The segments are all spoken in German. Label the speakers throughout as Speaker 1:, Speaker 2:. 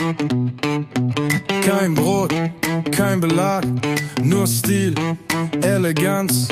Speaker 1: Kein Brot, kein Belag, nur Stil, Eleganz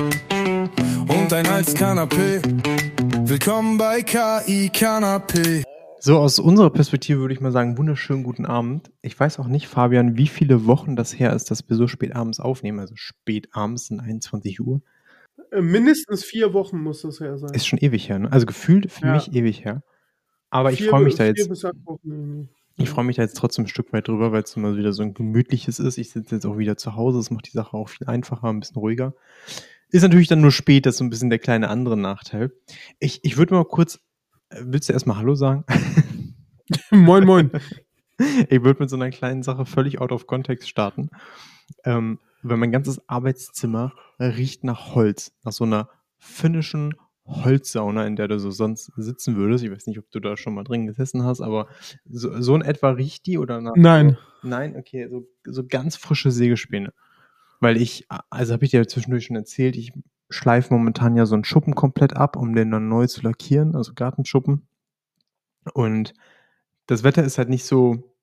Speaker 1: und ein Halskanapé. Willkommen bei KI Kanapé.
Speaker 2: So, aus unserer Perspektive würde ich mal sagen, wunderschönen guten Abend. Ich weiß auch nicht, Fabian, wie viele Wochen das her ist, dass wir so spät abends aufnehmen. Also spät abends sind 21 Uhr.
Speaker 3: Mindestens 4 Wochen muss das her sein.
Speaker 2: Ist schon ewig her, ne? Also gefühlt für mich ewig her. Aber ich freue mich da jetzt.
Speaker 3: 4 bis 8 Wochen irgendwie.
Speaker 2: Ich freue mich da jetzt trotzdem ein Stück weit drüber, weil es immer wieder so ein gemütliches ist. Ich sitze jetzt auch wieder zu Hause. Das macht die Sache auch viel einfacher, ein bisschen ruhiger. Ist natürlich dann nur spät, das ist so ein bisschen der kleine andere Nachteil. Ich würde mal kurz, willst du erstmal Hallo sagen?
Speaker 3: Moin, moin.
Speaker 2: Ich würde mit so einer kleinen Sache völlig out of context starten. Weil mein ganzes Arbeitszimmer riecht nach Holz. Nach so einer finnischen Holzsauna, in der du so sonst sitzen würdest. Ich weiß nicht, ob du da schon mal drin gesessen hast, aber so in etwa riecht die oder nach?
Speaker 3: Nein.
Speaker 2: Nein, okay, so ganz frische Sägespäne. Weil also habe ich dir zwischendurch schon erzählt, ich schleife momentan ja so einen Schuppen komplett ab, um den dann neu zu lackieren, also Gartenschuppen. Und das Wetter ist halt nicht so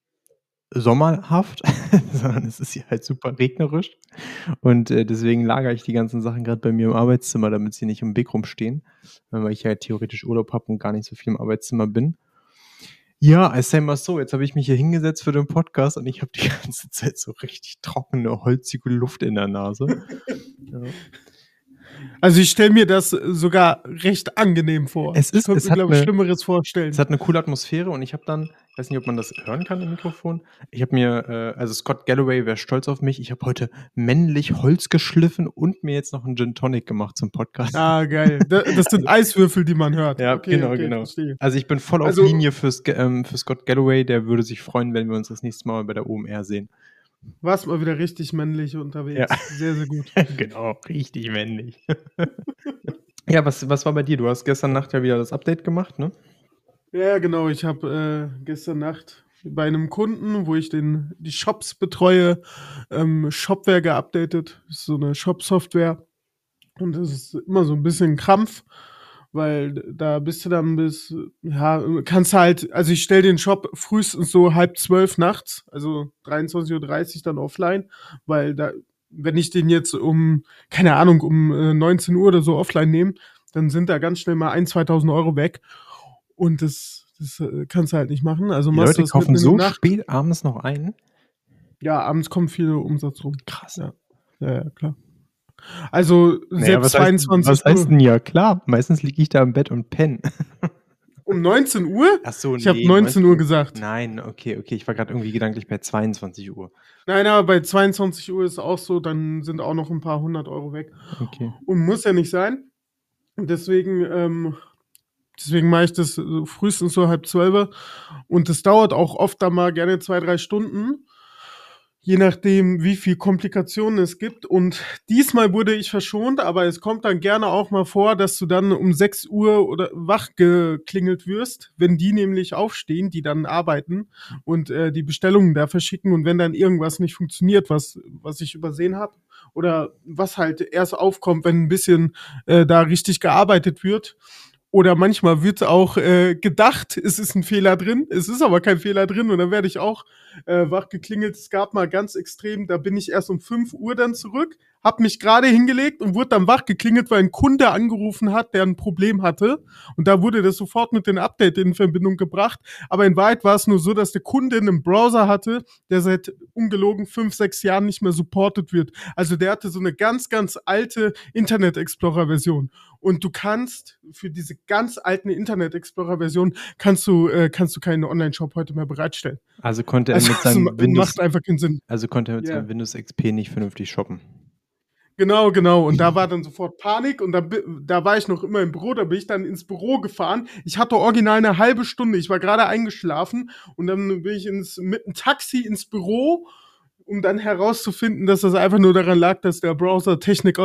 Speaker 2: sommerhaft, sondern es ist hier halt super regnerisch. Und deswegen lagere ich die ganzen Sachen gerade bei mir im Arbeitszimmer, damit sie nicht im Weg rumstehen, weil ich ja theoretisch Urlaub habe und gar nicht so viel im Arbeitszimmer bin. Ja, I say mal so, jetzt habe ich mich hier hingesetzt für den Podcast und ich habe die ganze Zeit so richtig trockene, holzige Luft in der Nase. Ja.
Speaker 3: Also ich stelle mir das sogar recht angenehm vor.
Speaker 2: Ich
Speaker 3: könnte mir, glaube ich, Schlimmeres vorstellen.
Speaker 2: Es hat eine coole Atmosphäre und ich habe dann, ich weiß nicht, ob man das hören kann im Mikrofon, ich habe mir, also Scott Galloway wäre stolz auf mich, ich habe heute männlich Holz geschliffen und mir jetzt noch einen Gin Tonic gemacht zum Podcast.
Speaker 3: Ah, geil. Das sind Eiswürfel, die man hört.
Speaker 2: Ja,
Speaker 3: okay,
Speaker 2: genau.
Speaker 3: Verstehe.
Speaker 2: Also ich bin voll auf Linie für Scott Galloway, der würde sich freuen, wenn wir uns das nächste Mal bei der OMR sehen.
Speaker 3: Warst mal wieder richtig männlich unterwegs.
Speaker 2: Ja.
Speaker 3: Sehr, sehr gut.
Speaker 2: Genau, richtig männlich. Ja, was war bei dir? Du hast gestern Nacht ja wieder das Update gemacht, ne?
Speaker 3: Ja, genau. Ich habe gestern Nacht bei einem Kunden, wo ich die Shops betreue, Shopware geupdatet. Das ist so eine Shop-Software. Und das ist immer so ein bisschen Krampf, weil da bist du dann kannst halt, also ich stelle den Shop frühestens so 11:30 nachts, also 23:30 Uhr dann offline, weil wenn ich den jetzt um 19 Uhr oder so offline nehme, dann sind da ganz schnell mal 1.000, 2.000 Euro weg und das kannst du halt nicht machen. Also
Speaker 2: die
Speaker 3: machst
Speaker 2: Leute
Speaker 3: du das
Speaker 2: kaufen
Speaker 3: mitten in
Speaker 2: so
Speaker 3: der Nacht.
Speaker 2: spät abends noch ein?
Speaker 3: Ja, abends kommt viel Umsatz rum.
Speaker 2: Krass.
Speaker 3: Ja, klar. Also selbst 22
Speaker 2: was heißt denn ja klar? Meistens liege ich da im Bett und penne.
Speaker 3: Um 19 Uhr?
Speaker 2: Ach so,
Speaker 3: Ich habe 19 Uhr gesagt.
Speaker 2: Nein, okay. Ich war gerade irgendwie gedanklich bei 22 Uhr.
Speaker 3: Nein, aber bei 22 Uhr ist auch so, dann sind auch noch ein paar 100 Euro weg.
Speaker 2: Okay.
Speaker 3: Und muss ja nicht sein. Und deswegen mache ich das frühestens so 11:30. Und das dauert auch oft dann mal gerne 2-3 Stunden. Je nachdem, wie viel Komplikationen es gibt. Und diesmal wurde ich verschont, aber es kommt dann gerne auch mal vor, dass du dann um 6 Uhr oder wach geklingelt wirst, wenn die nämlich aufstehen, die dann arbeiten und die Bestellungen da verschicken. Und wenn dann irgendwas nicht funktioniert, was ich übersehen habe, oder was halt erst aufkommt, wenn ein bisschen da richtig gearbeitet wird. Oder manchmal wird auch gedacht, es ist ein Fehler drin, es ist aber kein Fehler drin und dann werde ich auch wach geklingelt. Es gab mal ganz extrem, da bin ich erst um 5 Uhr dann zurück, hab mich gerade hingelegt und wurde dann wach geklingelt, weil ein Kunde angerufen hat, der ein Problem hatte. Und da wurde das sofort mit dem Update in Verbindung gebracht. Aber in Wahrheit war es nur so, dass der Kunde einen Browser hatte, der seit ungelogen 5-6 Jahren nicht mehr supported wird. Also der hatte so eine ganz, ganz alte Internet Explorer Version. Und du kannst für diese ganz alten Internet Explorer Version kannst du keinen Online-Shop heute mehr bereitstellen.
Speaker 2: Also konnte er mit seinem
Speaker 3: macht einfach keinen Sinn.
Speaker 2: Also konnte er mit seinem Windows XP nicht vernünftig shoppen.
Speaker 3: Genau. Und da war dann sofort Panik und da war ich noch immer im Büro, da bin ich dann ins Büro gefahren. Ich hatte original eine halbe Stunde, ich war gerade eingeschlafen und dann bin ich mit einem Taxi ins Büro, um dann herauszufinden, dass das einfach nur daran lag, dass der Browser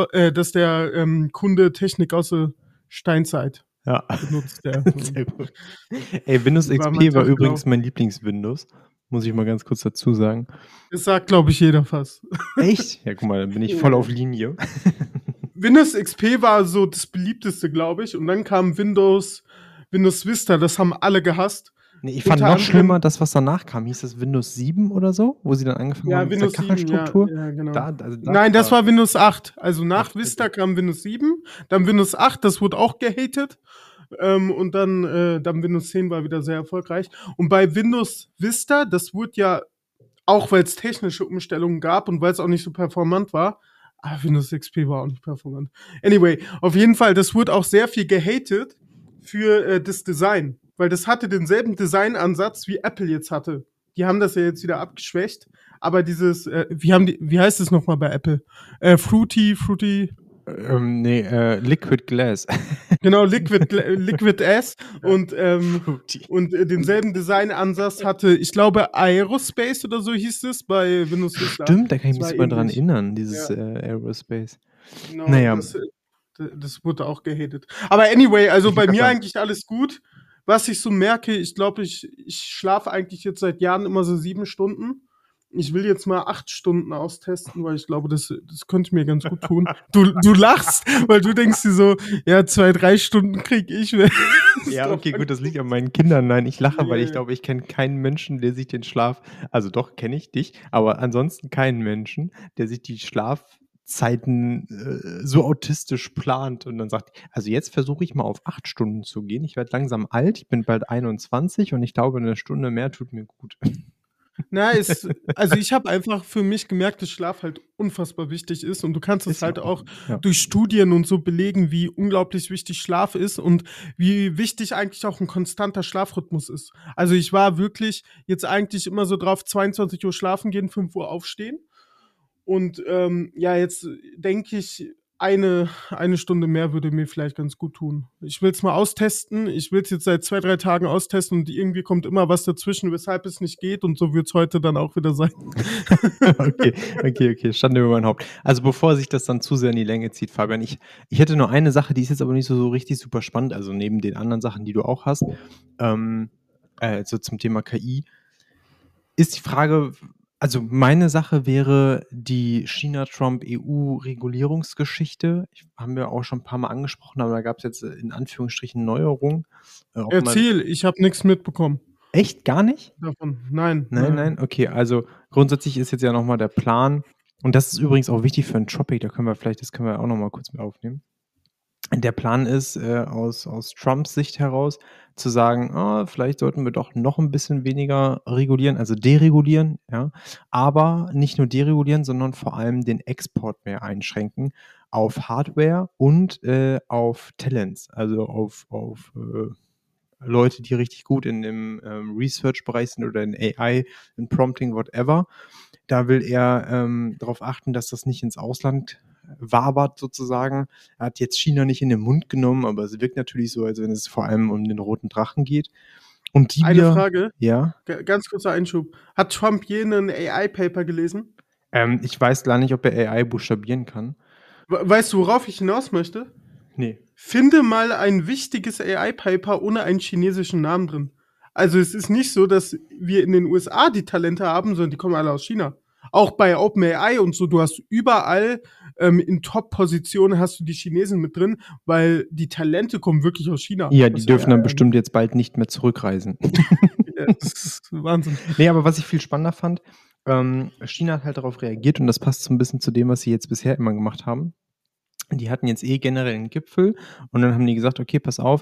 Speaker 3: Kunde Technik aus der Steinzeit benutzt.
Speaker 2: Sehr gut. Ey, Windows XP war übrigens mein Lieblings-Windows. Muss ich mal ganz kurz dazu sagen.
Speaker 3: Das sagt, glaube ich, jeder fast.
Speaker 2: Echt? Ja, guck mal, dann bin ich voll auf Linie.
Speaker 3: Windows XP war so das beliebteste, glaube ich. Und dann kam Windows Vista, das haben alle gehasst.
Speaker 2: Nee, ich fand
Speaker 3: Unter
Speaker 2: noch
Speaker 3: anderem-
Speaker 2: schlimmer, das, was danach kam. Hieß das Windows 7 oder so? Wo sie dann angefangen haben
Speaker 3: Ja,
Speaker 2: mit
Speaker 3: Windows
Speaker 2: dieser
Speaker 3: 7, ja,
Speaker 2: Kachelstruktur?
Speaker 3: ja, genau.
Speaker 2: Da
Speaker 3: Nein, das war Windows 8. Also nach
Speaker 2: Echt?
Speaker 3: Vista kam Windows 7, dann Windows 8, das wurde auch gehatet. Und dann Windows 10 war wieder sehr erfolgreich. Und bei Windows Vista, das wurde ja, auch weil es technische Umstellungen gab und weil es auch nicht so performant war, Windows XP war auch nicht performant. Anyway, auf jeden Fall, das wurde auch sehr viel gehatet für das Design, weil das hatte denselben Designansatz, wie Apple jetzt hatte. Die haben das ja jetzt wieder abgeschwächt, aber dieses, wie heißt es nochmal bei Apple? Fruity,
Speaker 2: Liquid Glass.
Speaker 3: genau, Liquid S und
Speaker 2: Fruity.
Speaker 3: denselben Designansatz hatte, ich glaube, Aerospace oder so hieß es bei Windows Vista.
Speaker 2: Stimmt, da kann ich mich
Speaker 3: Das war
Speaker 2: sogar dran
Speaker 3: ähnlich.
Speaker 2: erinnern, dieses Aerospace.
Speaker 3: Genau,
Speaker 2: Naja.
Speaker 3: das wurde auch gehatet. Aber anyway, also
Speaker 2: Ich
Speaker 3: bei
Speaker 2: wollte
Speaker 3: mir
Speaker 2: grad sagen.
Speaker 3: eigentlich alles gut. Was ich so merke, ich glaube, ich schlafe eigentlich jetzt seit Jahren immer so 7 Stunden. Ich will jetzt mal 8 Stunden austesten, weil ich glaube, das könnte mir ganz gut tun. Du lachst, weil du denkst dir so, ja, 2, 3 Stunden krieg ich.
Speaker 2: Ja, okay, gut, das liegt an meinen Kindern. Nein, ich lache, weil ich
Speaker 3: Ja.
Speaker 2: glaube, ich kenne keinen Menschen, der sich den Schlaf, also doch, kenne ich dich, aber ansonsten keinen Menschen, der sich die Schlafzeiten so autistisch plant und dann sagt, also jetzt versuche ich mal auf 8 Stunden zu gehen. Ich werde langsam alt, ich bin bald 21 und ich glaube, eine Stunde mehr tut mir gut.
Speaker 3: Na, also ich habe einfach für mich gemerkt, dass Schlaf halt unfassbar wichtig ist und du kannst es
Speaker 2: Ist ja
Speaker 3: halt auch
Speaker 2: ja.
Speaker 3: durch Studien und so belegen, wie unglaublich wichtig Schlaf ist und wie wichtig eigentlich auch ein konstanter Schlafrhythmus ist. Also ich war wirklich jetzt eigentlich immer so drauf, 22 Uhr schlafen gehen, 5 Uhr aufstehen und ja, jetzt denke ich, eine Stunde mehr würde mir vielleicht ganz gut tun. Ich will es mal austesten. Ich will es jetzt seit 2, 3 Tagen austesten und irgendwie kommt immer was dazwischen, weshalb es nicht geht und so wird es heute dann auch wieder sein.
Speaker 2: Okay, Schande über mein Haupt. Also bevor sich das dann zu sehr in die Länge zieht, Fabian, ich hätte nur eine Sache, die ist jetzt aber nicht so richtig super spannend, also neben den anderen Sachen, die du auch hast, so zum Thema KI, ist die Frage, also meine Sache wäre die China-Trump-EU-Regulierungsgeschichte. Haben wir auch schon ein paar Mal angesprochen, aber da gab es jetzt in Anführungsstrichen Neuerungen.
Speaker 3: Erzähl, ich habe nichts mitbekommen
Speaker 2: Echt? Gar nicht?
Speaker 3: davon. Nein.
Speaker 2: Nein. Okay, also grundsätzlich ist jetzt ja nochmal der Plan, und das ist übrigens auch wichtig für ein Topic, das können wir auch nochmal kurz mit aufnehmen. Der Plan ist, aus Trumps Sicht heraus, zu sagen, vielleicht sollten wir doch noch ein bisschen weniger regulieren, also deregulieren, ja, aber nicht nur deregulieren, sondern vor allem den Export mehr einschränken auf Hardware und auf Talents, also auf Leute, die richtig gut in dem Research-Bereich sind oder in AI, in Prompting, whatever. Da will er darauf achten, dass das nicht ins Ausland wabert sozusagen. Er hat jetzt China nicht in den Mund genommen, aber es wirkt natürlich so, als wenn es vor allem um den roten Drachen geht. Und die
Speaker 3: Eine Frage,
Speaker 2: Ja.
Speaker 3: ganz kurzer Einschub. Hat Trump je einen AI-Paper gelesen?
Speaker 2: Ich weiß gar nicht, ob er AI buchstabieren kann.
Speaker 3: Weißt du, worauf ich hinaus möchte?
Speaker 2: Nee.
Speaker 3: Finde mal ein wichtiges AI-Paper ohne einen chinesischen Namen drin. Also es ist nicht so, dass wir in den USA die Talente haben, sondern die kommen alle aus China. Auch bei OpenAI und so, du hast überall in Top-Positionen hast du die Chinesen mit drin, weil die Talente kommen wirklich aus China.
Speaker 2: Ja, die
Speaker 3: Was
Speaker 2: dürfen
Speaker 3: AI
Speaker 2: dann bestimmt jetzt bald nicht mehr zurückreisen.
Speaker 3: Ja, das ist Wahnsinn.
Speaker 2: Nee, aber was ich viel spannender fand, China hat halt darauf reagiert und das passt so ein bisschen zu dem, was sie jetzt bisher immer gemacht haben. Die hatten jetzt generell einen Gipfel und dann haben die gesagt, okay, pass auf,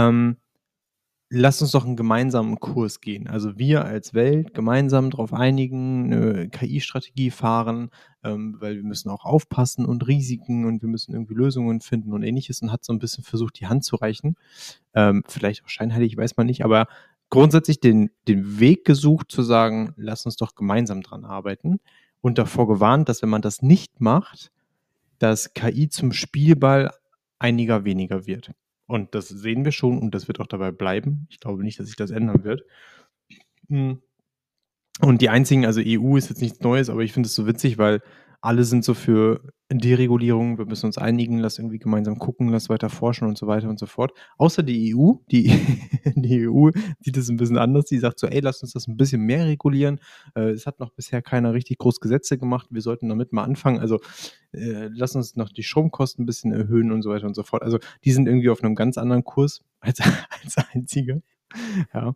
Speaker 2: lass uns doch einen gemeinsamen Kurs gehen. Also wir als Welt gemeinsam darauf einigen, eine KI-Strategie fahren, weil wir müssen auch aufpassen und Risiken und wir müssen irgendwie Lösungen finden und ähnliches und hat so ein bisschen versucht, die Hand zu reichen. Vielleicht auch scheinheilig, weiß man nicht, aber grundsätzlich den Weg gesucht zu sagen, lass uns doch gemeinsam dran arbeiten und davor gewarnt, dass wenn man das nicht macht, dass KI zum Spielball einiger weniger wird. Und das sehen wir schon und das wird auch dabei bleiben. Ich glaube nicht, dass sich das ändern wird. Und die einzigen, also EU ist jetzt nichts Neues, aber ich finde es so witzig, weil alle sind so für Deregulierung, wir müssen uns einigen, lass irgendwie gemeinsam gucken, lass weiter forschen und so weiter und so fort. Außer die EU, die EU sieht es ein bisschen anders, die sagt so, ey, lass uns das ein bisschen mehr regulieren. Es hat noch bisher keiner richtig groß Gesetze gemacht, wir sollten damit mal anfangen. Also lass uns noch die Stromkosten ein bisschen erhöhen und so weiter und so fort. Also die sind irgendwie auf einem ganz anderen Kurs als einzige. Ja.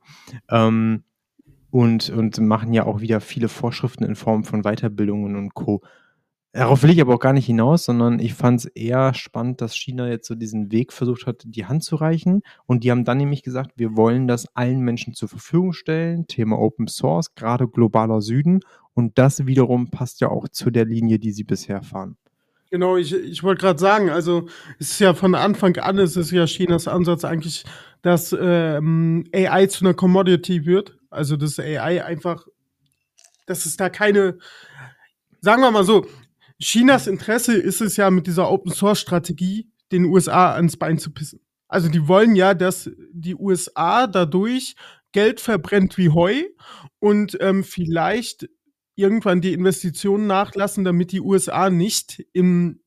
Speaker 2: Und machen ja auch wieder viele Vorschriften in Form von Weiterbildungen und Co. Darauf will ich aber auch gar nicht hinaus, sondern ich fand es eher spannend, dass China jetzt so diesen Weg versucht hat, die Hand zu reichen. Und die haben dann nämlich gesagt, wir wollen das allen Menschen zur Verfügung stellen. Thema Open Source, gerade globaler Süden. Und das wiederum passt ja auch zu der Linie, die sie bisher fahren.
Speaker 3: Genau, ich wollte gerade sagen, also es ist ja von Anfang an, es ist ja Chinas Ansatz eigentlich, dass AI zu einer Commodity wird. Also dass AI einfach, dass es da keine, sagen wir mal so, Chinas Interesse ist es ja mit dieser Open-Source-Strategie, den USA ans Bein zu pissen. Also die wollen ja, dass die USA dadurch Geld verbrennt wie Heu und vielleicht irgendwann die Investitionen nachlassen, damit die USA nicht in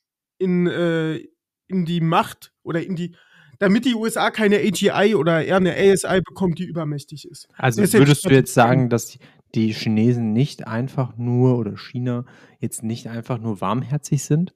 Speaker 3: die Macht oder damit die USA keine AGI oder eher eine ASI bekommt, die übermächtig ist.
Speaker 2: Also
Speaker 3: Das ist ja die
Speaker 2: würdest du jetzt
Speaker 3: Strategie.
Speaker 2: sagen, dass die Chinesen nicht einfach nur oder China jetzt nicht einfach nur warmherzig sind?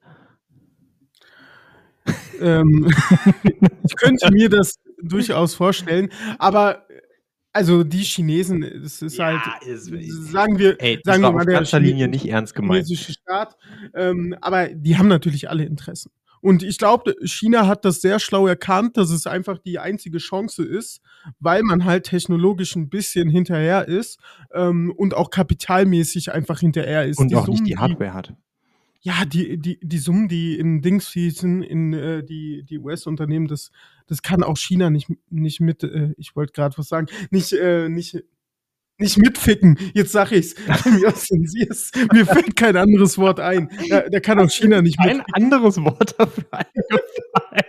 Speaker 3: Ich könnte mir das durchaus vorstellen, aber also die Chinesen, es ist halt, sagen wir
Speaker 2: das war
Speaker 3: mal,
Speaker 2: auf
Speaker 3: der
Speaker 2: ganzer Linie nicht ernst gemeint.
Speaker 3: chinesische Staat, aber die haben natürlich alle Interessen. Und ich glaube, China hat das sehr schlau erkannt, dass es einfach die einzige Chance ist, weil man halt technologisch ein bisschen hinterher ist und auch kapitalmäßig einfach hinterher ist.
Speaker 2: Und auch nicht die Hardware hat.
Speaker 3: Ja, die Summen, die in Dings fließen, in die US-Unternehmen, das kann auch China nicht mit, ich wollte gerade was sagen, nicht mitficken. Jetzt sag ich's. Mir fällt kein anderes Wort ein. Da kann auch China nicht
Speaker 2: mitficken. Ein anderes Wort dafür eingefallen.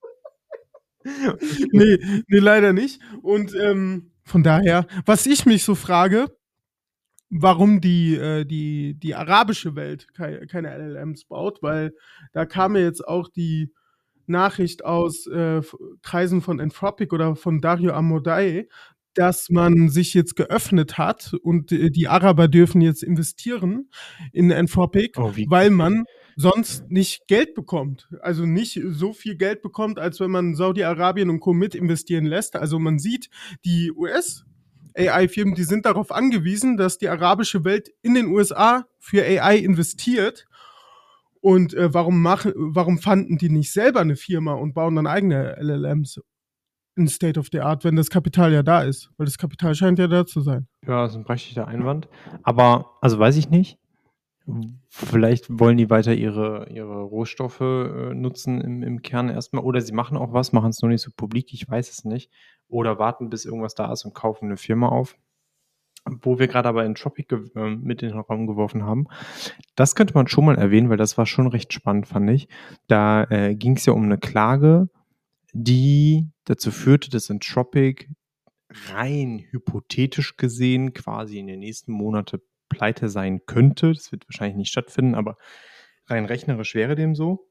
Speaker 3: Nee, leider nicht. Und von daher, was ich mich so frage, warum die arabische Welt keine LLMs baut, weil da kam ja jetzt auch die Nachricht aus Kreisen von Anthropic oder von Dario Amodei, dass man sich jetzt geöffnet hat und die Araber dürfen jetzt investieren in Anthropic, weil man sonst nicht Geld bekommt. Also nicht so viel Geld bekommt, als wenn man Saudi-Arabien und Co. mit investieren lässt. Also man sieht, die US-AI-Firmen, die sind darauf angewiesen, dass die arabische Welt in den USA für AI investiert. Und warum fanden die nicht selber eine Firma und bauen dann eigene LLMs in State of the Art, wenn das Kapital ja da ist? Weil das Kapital scheint ja da zu sein.
Speaker 2: Ja, das ist ein berechtigter Einwand. Aber, also weiß ich nicht. Vielleicht wollen die weiter ihre Rohstoffe nutzen im Kern erstmal. Oder sie machen auch was, machen es nur nicht so publik, ich weiß es nicht. Oder warten, bis irgendwas da ist und kaufen eine Firma auf. Wo wir gerade aber Anthropic mit in den Raum geworfen haben, das könnte man schon mal erwähnen, weil das war schon recht spannend, fand ich. Da ging es ja um eine Klage, die dazu führte, dass Anthropic rein hypothetisch gesehen quasi in den nächsten Monaten pleite sein könnte. Das wird wahrscheinlich nicht stattfinden, aber rein rechnerisch wäre dem so.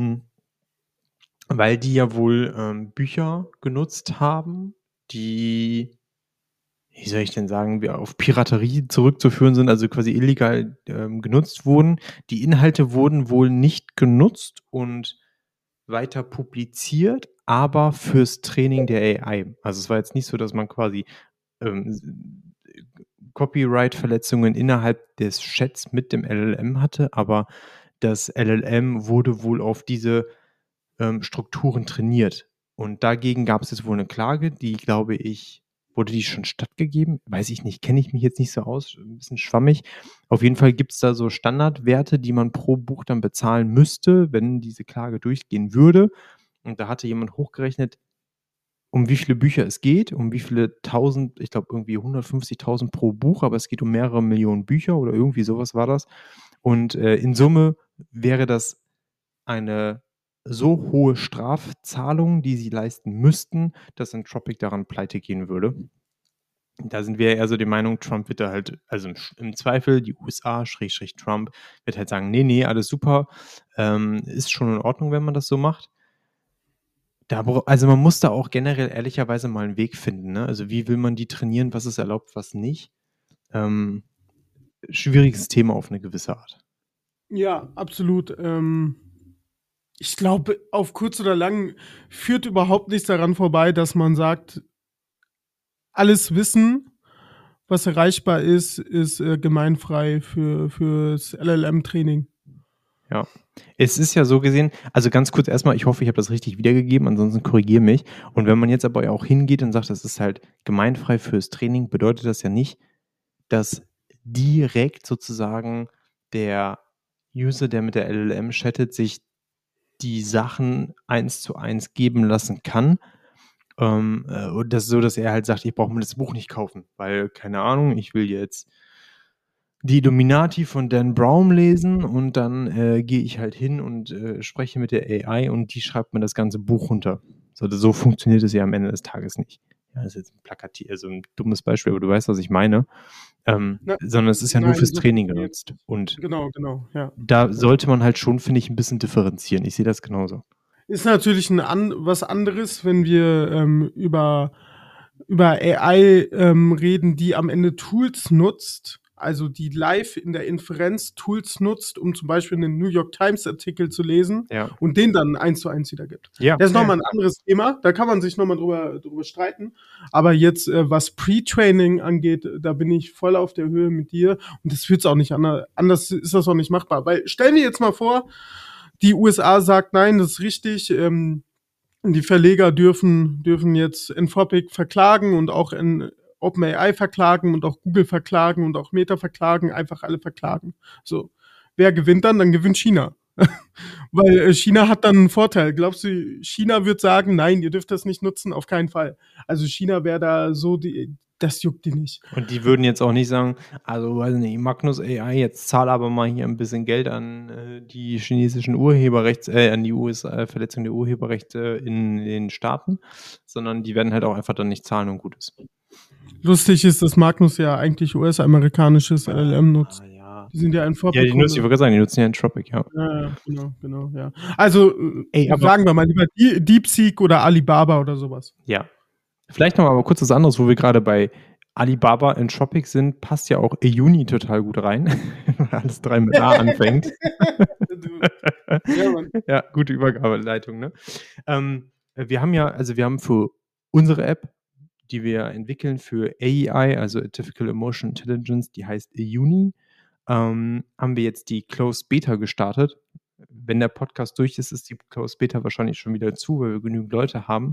Speaker 2: Weil die ja wohl Bücher genutzt haben, die, wie soll ich denn sagen, auf Piraterie zurückzuführen sind, also quasi illegal genutzt wurden. Die Inhalte wurden wohl nicht genutzt und weiter publiziert, aber fürs Training der AI. Also es war jetzt nicht so, dass man quasi Copyright-Verletzungen innerhalb des Chats mit dem LLM hatte, aber das LLM wurde wohl auf diese Strukturen trainiert. Und dagegen gab es jetzt wohl eine Klage, die, glaube ich, wurde die schon stattgegeben? Weiß ich nicht, kenne ich mich jetzt nicht so aus, ein bisschen schwammig. Auf jeden Fall gibt es da so Standardwerte, die man pro Buch dann bezahlen müsste, wenn diese Klage durchgehen würde. Und da hatte jemand hochgerechnet, um wie viele Bücher es geht, um wie viele tausend, ich glaube irgendwie 150.000 pro Buch, aber es geht um mehrere Millionen Bücher oder irgendwie sowas war das. Und in Summe wäre das eine so hohe Strafzahlung, die sie leisten müssten, dass Anthropic daran pleite gehen würde. Da sind wir eher so der Meinung, Trump wird da halt, also im Zweifel die USA, Trump, wird halt sagen, nee, alles super, ist schon in Ordnung, wenn man das so macht. Also man muss da auch generell ehrlicherweise mal einen Weg finden, ne? Also wie will man die trainieren, was ist erlaubt, was nicht? Schwieriges Thema auf eine gewisse Art.
Speaker 3: Ja, absolut. Ich glaube, auf kurz oder lang führt überhaupt nichts daran vorbei, dass man sagt, alles Wissen, was erreichbar ist gemeinfrei fürs LLM-Training.
Speaker 2: Ja. Es ist ja so gesehen, also ganz kurz erstmal, ich hoffe, ich habe das richtig wiedergegeben, ansonsten korrigiere mich. Und wenn man jetzt aber auch hingeht und sagt, das ist halt gemeinfrei fürs Training, bedeutet das ja nicht, dass direkt sozusagen der User, der mit der LLM chattet, sich die Sachen 1:1 geben lassen kann. Und das ist so, dass er halt sagt, ich brauche mir das Buch nicht kaufen, weil, keine Ahnung, ich will jetzt die Illuminati von Dan Brown lesen und dann gehe ich halt hin und spreche mit der AI und die schreibt mir das ganze Buch runter. So funktioniert es ja am Ende des Tages nicht. Ja, das ist jetzt also ein dummes Beispiel, aber du weißt, was ich meine. Sondern es ist ja nur fürs Training genutzt. Und
Speaker 3: Genau, ja.
Speaker 2: da sollte man halt schon, finde ich, ein bisschen differenzieren. Ich sehe das genauso.
Speaker 3: Ist natürlich was anderes, wenn wir über AI reden, die am Ende Tools nutzt, also die live in der Inferenz Tools nutzt, um zum Beispiel einen New York Times Artikel zu lesen und den dann 1:1 wiedergibt.
Speaker 2: Ja.
Speaker 3: Das ist nochmal ein anderes Thema, da kann man sich nochmal drüber streiten. Aber jetzt, was Pre-Training angeht, da bin ich voll auf der Höhe mit dir und das wird's auch nicht anders ist das auch nicht machbar. Weil stell dir jetzt mal vor, die USA sagt, nein, das ist richtig, die Verleger dürfen jetzt Anthropic verklagen und auch OpenAI verklagen und auch Google verklagen und auch Meta verklagen, einfach alle verklagen. So. Wer gewinnt dann? Dann gewinnt China. Weil China hat dann einen Vorteil. Glaubst du, China wird sagen, nein, ihr dürft das nicht nutzen? Auf keinen Fall. Also China wäre da so, das juckt die nicht.
Speaker 2: Und die würden jetzt auch nicht sagen, also weiß nicht, Magnus AI, jetzt zahl aber mal hier ein bisschen Geld an die chinesischen an die Verletzung der Urheberrechte in den Staaten, sondern die werden halt auch einfach dann nicht zahlen und gut ist.
Speaker 3: Lustig ist, dass Magnus ja eigentlich US-amerikanisches LLM nutzt.
Speaker 2: Ja.
Speaker 3: Die sind ja Anthropic.
Speaker 2: Ja, ich wollte gerade sagen, die nutzen ja Anthropic, ja.
Speaker 3: Ja, genau, ja. Also, sagen wir mal lieber DeepSeek oder Alibaba oder sowas.
Speaker 2: Ja. Vielleicht noch mal kurz was anderes, wo wir gerade bei Alibaba Anthropic sind, passt ja auch Euni total gut rein, weil alles 3 mit A anfängt.
Speaker 3: Ja, Mann.
Speaker 2: Ja, gute Übergabeleitung, ne? Wir haben für unsere App, die wir entwickeln für AEI, also Artificial Emotional Intelligence, die heißt Euni, haben wir jetzt die Closed Beta gestartet. Wenn der Podcast durch ist, ist die Closed Beta wahrscheinlich schon wieder zu, weil wir genügend Leute haben.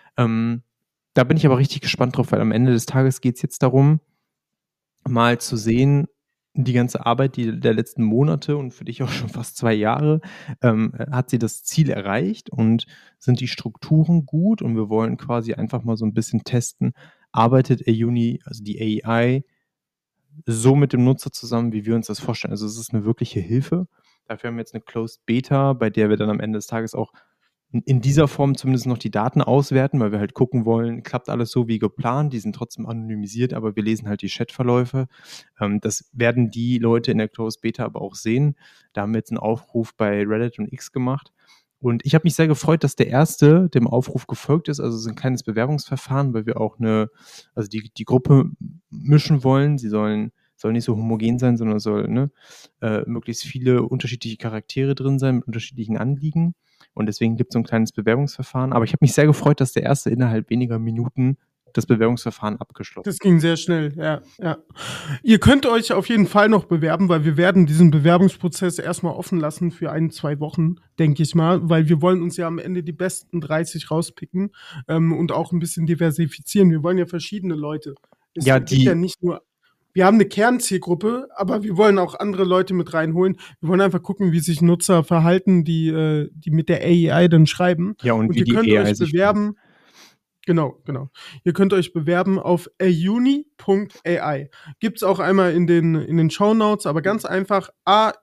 Speaker 2: Da bin ich aber richtig gespannt drauf, weil am Ende des Tages geht es jetzt darum, mal zu sehen, die ganze Arbeit der letzten Monate und für dich auch schon fast 2 Jahre, hat sie das Ziel erreicht und sind die Strukturen gut und wir wollen quasi einfach mal so ein bisschen testen, arbeitet Euni, also die AI, so mit dem Nutzer zusammen, wie wir uns das vorstellen. Also es ist eine wirkliche Hilfe. Dafür haben wir jetzt eine Closed Beta, bei der wir dann am Ende des Tages auch in dieser Form zumindest noch die Daten auswerten, weil wir halt gucken wollen, klappt alles so wie geplant, die sind trotzdem anonymisiert, aber wir lesen halt die Chatverläufe. Das werden die Leute in der Closed Beta aber auch sehen. Da haben wir jetzt einen Aufruf bei Reddit und X gemacht. Und ich habe mich sehr gefreut, dass der Erste dem Aufruf gefolgt ist. Also es ist ein kleines Bewerbungsverfahren, weil wir auch die Gruppe mischen wollen. Sie soll nicht so homogen sein, sondern soll möglichst viele unterschiedliche Charaktere drin sein mit unterschiedlichen Anliegen. Und deswegen gibt es so ein kleines Bewerbungsverfahren. Aber ich habe mich sehr gefreut, dass der Erste innerhalb weniger Minuten das Bewerbungsverfahren abgeschlossen hat.
Speaker 3: Das ging sehr schnell, ja. Ihr könnt euch auf jeden Fall noch bewerben, weil wir werden diesen Bewerbungsprozess erstmal offen lassen für 1-2 Wochen, denke ich mal, weil wir wollen uns ja am Ende die besten 30 rauspicken und auch ein bisschen diversifizieren. Wir wollen ja verschiedene Leute. Es gibt ja nicht nur. Wir haben eine Kernzielgruppe, aber wir wollen auch andere Leute mit reinholen. Wir wollen einfach gucken, wie sich Nutzer verhalten, die mit der AI dann schreiben.
Speaker 2: Ja, und wie
Speaker 3: ihr
Speaker 2: die
Speaker 3: könnt
Speaker 2: AI
Speaker 3: euch bewerben. Genau. Ihr könnt euch bewerben auf auni.ai. Gibt's auch einmal in den Shownotes, aber ganz einfach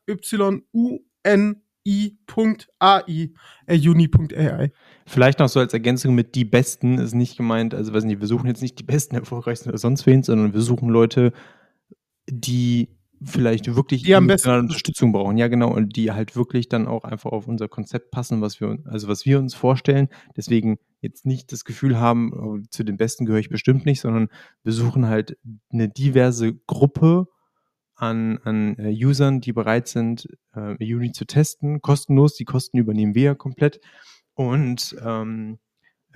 Speaker 3: AYUNI.ai, auni.ai.
Speaker 2: Vielleicht noch so als Ergänzung mit die Besten ist nicht gemeint, also weiß nicht, wir suchen jetzt nicht die Besten, Erfolgreichsten oder sonst wen, sondern wir suchen Leute, die vielleicht wirklich Unterstützung brauchen. Ja, genau, und die halt wirklich dann auch einfach auf unser Konzept passen, was wir uns vorstellen. Deswegen jetzt nicht das Gefühl haben, zu den Besten gehöre ich bestimmt nicht, sondern wir suchen halt eine diverse Gruppe an Usern, die bereit sind, Euni zu testen, kostenlos. Die Kosten übernehmen wir ja komplett. Und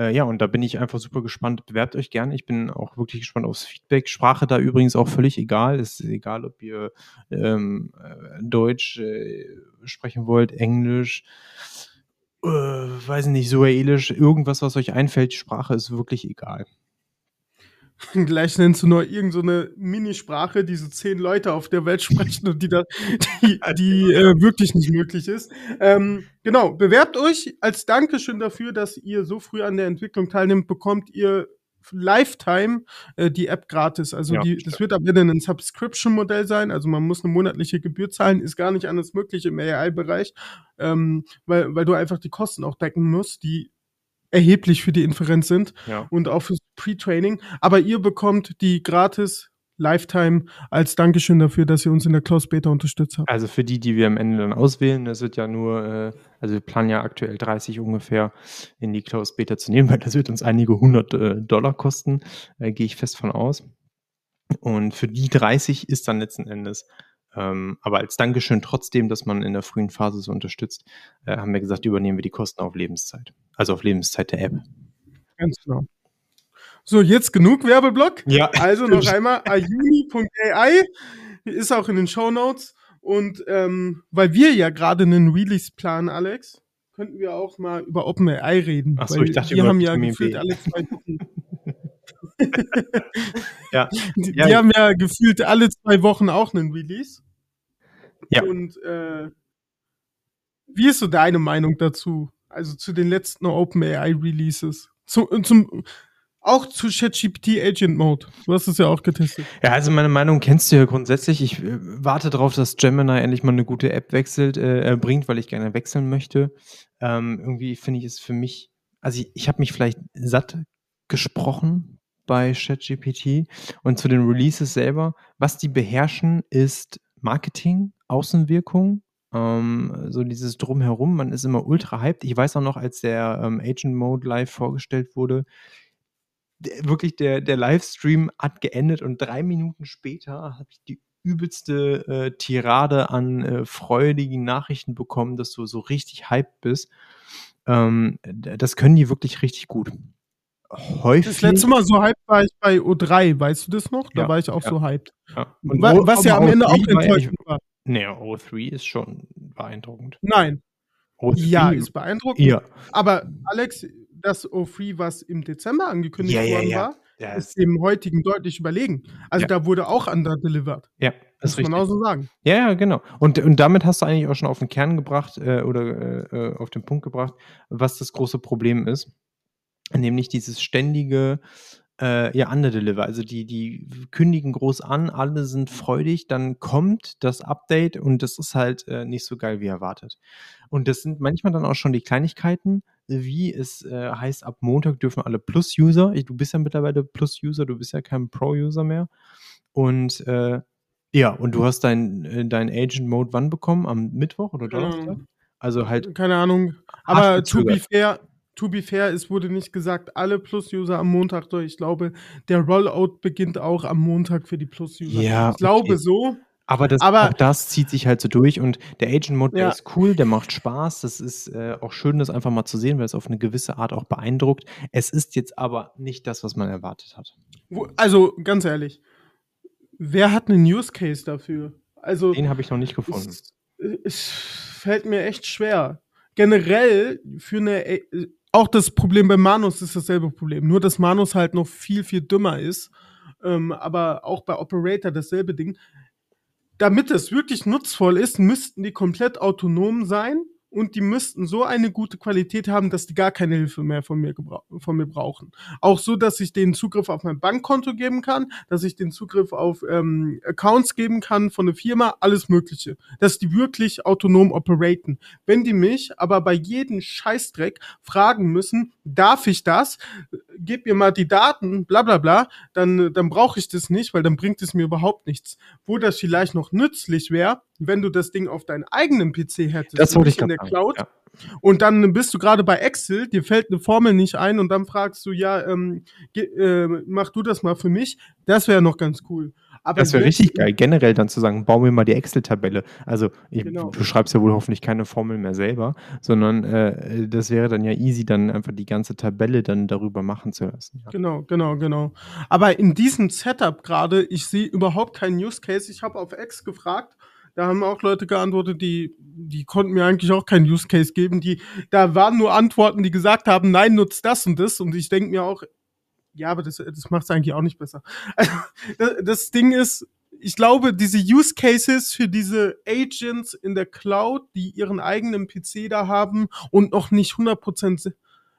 Speaker 2: Ja, und da bin ich einfach super gespannt. Bewerbt euch gerne. Ich bin auch wirklich gespannt aufs Feedback. Sprache da übrigens auch völlig egal. Es ist egal, ob ihr Deutsch sprechen wollt, Englisch, weiß nicht, Suahelisch, irgendwas, was euch einfällt. Die Sprache ist wirklich egal.
Speaker 3: Gleich nennst du nur irgend so eine Minisprache, die so 10 Leute auf der Welt sprechen und die wirklich nicht möglich ist. Genau, bewerbt euch als Dankeschön dafür, dass ihr so früh an der Entwicklung teilnimmt, bekommt ihr Lifetime die App gratis. Also
Speaker 2: Ja,
Speaker 3: das wird am Ende ein Subscription-Modell sein, also man muss eine monatliche Gebühr zahlen, ist gar nicht anders möglich im AI-Bereich, weil du einfach die Kosten auch decken musst, die erheblich für die Inferenz sind
Speaker 2: Ja.
Speaker 3: und auch fürs Pre-Training. Aber ihr bekommt die gratis Lifetime als Dankeschön dafür, dass ihr uns in der Closed Beta unterstützt habt.
Speaker 2: Also für die wir am Ende dann auswählen, das wird ja nur, also wir planen ja aktuell 30 ungefähr in die Closed Beta zu nehmen, weil das wird uns einige $100 kosten, gehe ich fest von aus. Und für die 30 ist dann letzten Endes, aber als Dankeschön trotzdem, dass man in der frühen Phase so unterstützt, haben wir gesagt, übernehmen wir die Kosten auf Lebenszeit. Also auf Lebenszeit der App.
Speaker 3: Ganz genau. So, jetzt genug Werbeblock.
Speaker 2: Ja.
Speaker 3: Also noch einmal, ayuni.ai ist auch in den Shownotes. Und weil wir ja gerade einen Release planen, Alex, könnten wir auch mal über OpenAI reden.
Speaker 2: Ach so,
Speaker 3: weil
Speaker 2: ich dachte,
Speaker 3: wir
Speaker 2: über
Speaker 3: haben ja
Speaker 2: Vitamin
Speaker 3: gefühlt
Speaker 2: B.
Speaker 3: alle 2 Wochen.
Speaker 2: Ja.
Speaker 3: Die
Speaker 2: Ja.
Speaker 3: haben ja gefühlt alle 2 Wochen auch einen Release.
Speaker 2: Ja.
Speaker 3: Und wie ist so deine Meinung dazu? Also zu den letzten OpenAI-Releases? Auch zu ChatGPT Agent Mode. Du hast es ja auch getestet.
Speaker 2: Ja, also meine Meinung kennst du ja grundsätzlich. Ich warte darauf, dass Gemini endlich mal eine gute App bringt, weil ich gerne wechseln möchte. Irgendwie finde ich es für mich, also ich habe mich vielleicht satt gesprochen bei ChatGPT und zu den Releases selber. Was die beherrschen, ist Marketing, Außenwirkung, so dieses Drumherum. Man ist immer ultra hyped. Ich weiß auch noch, als der Agent Mode live vorgestellt wurde, wirklich der Livestream hat geendet und 3 Minuten später habe ich die übelste Tirade an freudigen Nachrichten bekommen, dass du so richtig hyped bist. Das können die wirklich richtig gut. Häufig.
Speaker 3: Das letzte Mal so hyped war ich bei O3, weißt du das noch? Da
Speaker 2: Ja,
Speaker 3: war ich auch
Speaker 2: ja.
Speaker 3: so hyped.
Speaker 2: Ja.
Speaker 3: Und was ja am Ende auch enttäuschend war.
Speaker 2: Nee, O3 ist schon beeindruckend.
Speaker 3: Nein.
Speaker 2: O3,
Speaker 3: Ja, ist beeindruckend.
Speaker 2: ja.
Speaker 3: Aber Alex, das O3, was im Dezember angekündigt worden war,
Speaker 2: Ja,
Speaker 3: ist dem heutigen deutlich überlegen. Also da wurde auch underdelivered.
Speaker 2: Ja, das ist
Speaker 3: Muss man
Speaker 2: richtig.
Speaker 3: auch so sagen.
Speaker 2: Ja, genau. Und damit hast du eigentlich auch schon auf den Kern gebracht oder auf den Punkt gebracht, was das große Problem ist. Nämlich dieses ständige Underdeliver. Also die kündigen groß an, alle sind freudig, dann kommt das Update und das ist halt nicht so geil wie erwartet. Und das sind manchmal dann auch schon die Kleinigkeiten, wie es heißt, ab Montag dürfen alle Plus-User, du bist ja mittlerweile Plus-User, du bist ja kein Pro-User mehr. Und und du hast dein Agent-Mode wann bekommen? Am Mittwoch oder Donnerstag? Also halt.
Speaker 3: Keine Ahnung. Aber to be fair, es wurde nicht gesagt, alle Plus-User am Montag durch. Ich glaube, der Rollout beginnt auch am Montag für die Plus-User.
Speaker 2: Ja,
Speaker 3: ich glaube so.
Speaker 2: Aber auch das zieht sich halt so durch und der Agent-Mode, der ist cool, der macht Spaß. Das ist auch schön, das einfach mal zu sehen, weil es auf eine gewisse Art auch beeindruckt. Es ist jetzt aber nicht das, was man erwartet hat.
Speaker 3: Also, ganz ehrlich, wer hat einen Use Case dafür? Also,
Speaker 2: den habe ich noch nicht gefunden.
Speaker 3: Es fällt mir echt schwer. Generell auch das Problem bei Manus ist dasselbe Problem. Nur, dass Manus halt noch viel, viel dümmer ist. Aber auch bei Operator dasselbe Ding. Damit es wirklich nutzvoll ist, müssten die komplett autonom sein und die müssten so eine gute Qualität haben, dass die gar keine Hilfe mehr von mir brauchen. Auch so, dass ich denen Zugriff auf mein Bankkonto geben kann, dass ich den Zugriff auf Accounts geben kann von der Firma, alles Mögliche. Dass die wirklich autonom operaten. Wenn die mich aber bei jedem Scheißdreck fragen müssen, darf ich das? Gib mir mal die Daten, bla bla bla, dann brauche ich das nicht, weil dann bringt es mir überhaupt nichts. Wo das vielleicht noch nützlich wäre, wenn du das Ding auf deinen eigenen PC hättest,
Speaker 2: das wollte ich
Speaker 3: in der
Speaker 2: sagen.
Speaker 3: Cloud,
Speaker 2: ja.
Speaker 3: Und dann bist du gerade bei Excel, dir fällt eine Formel nicht ein und dann fragst du, mach du das mal für mich, das wäre noch ganz cool. Aber
Speaker 2: Das wäre
Speaker 3: jetzt
Speaker 2: richtig geil, generell dann zu sagen, bau mir mal die Excel-Tabelle. Also,
Speaker 3: genau.
Speaker 2: du schreibst ja wohl hoffentlich keine Formel mehr selber, sondern das wäre dann ja easy, dann einfach die ganze Tabelle dann darüber machen zu lassen. Ja.
Speaker 3: Genau. Aber in diesem Setup gerade, ich sehe überhaupt keinen Use Case. Ich habe auf X gefragt, da haben auch Leute geantwortet, die konnten mir eigentlich auch keinen Use Case geben. Da waren nur Antworten, die gesagt haben, nein, nutzt das und das. Und ich denke mir auch, ja, aber das macht es eigentlich auch nicht besser. Also, das Ding ist, ich glaube, diese Use Cases für diese Agents in der Cloud, die ihren eigenen PC da haben und noch nicht 100%